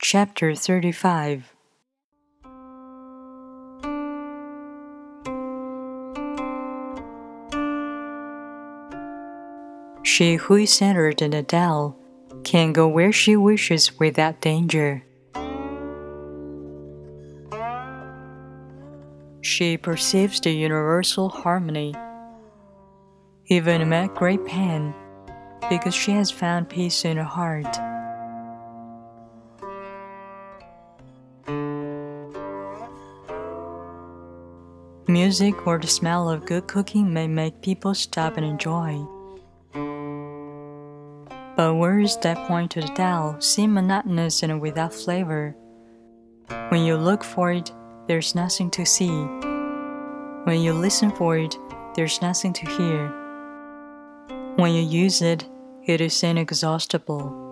Chapter 35. She who is centered in the Tao can go where she wishes without danger. She perceives the universal harmony, even amid great pain, because she has found peace in her heart. Music or the smell of good cooking may make people stop and enjoy. But words that point to the Tao seem monotonous and without flavor. When you look for it, there's nothing to see. When you listen for it, there's nothing to hear. When you use it, it is inexhaustible.